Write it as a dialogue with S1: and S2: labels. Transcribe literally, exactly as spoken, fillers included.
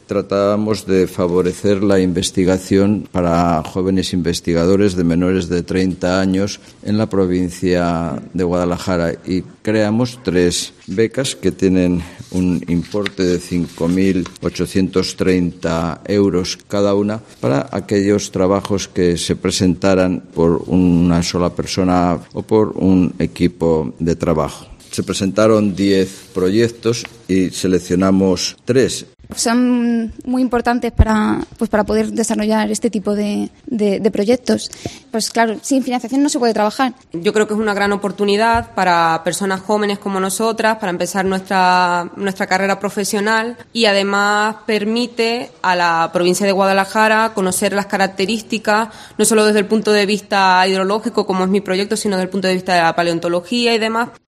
S1: tratábamos de favorecer la investigación para jóvenes investigadores de menores de treinta años en la provincia de Guadalajara y creamos tres becas que tienen un importe de cinco mil ochocientos treinta euros cada una para aquellos trabajos que se presentaran por una sola persona o por un equipo de trabajo. Se presentaron diez proyectos y seleccionamos tres.
S2: Son muy importantes para, pues para poder desarrollar este tipo de, de, de proyectos. Pues claro, sin financiación no se puede trabajar.
S3: Yo creo que es una gran oportunidad para personas jóvenes como nosotras para empezar nuestra, nuestra carrera profesional y además permite a la provincia de Guadalajara conocer las características, no solo desde el punto de vista hidrológico, como es mi proyecto, sino desde el punto de vista de la paleontología y demás.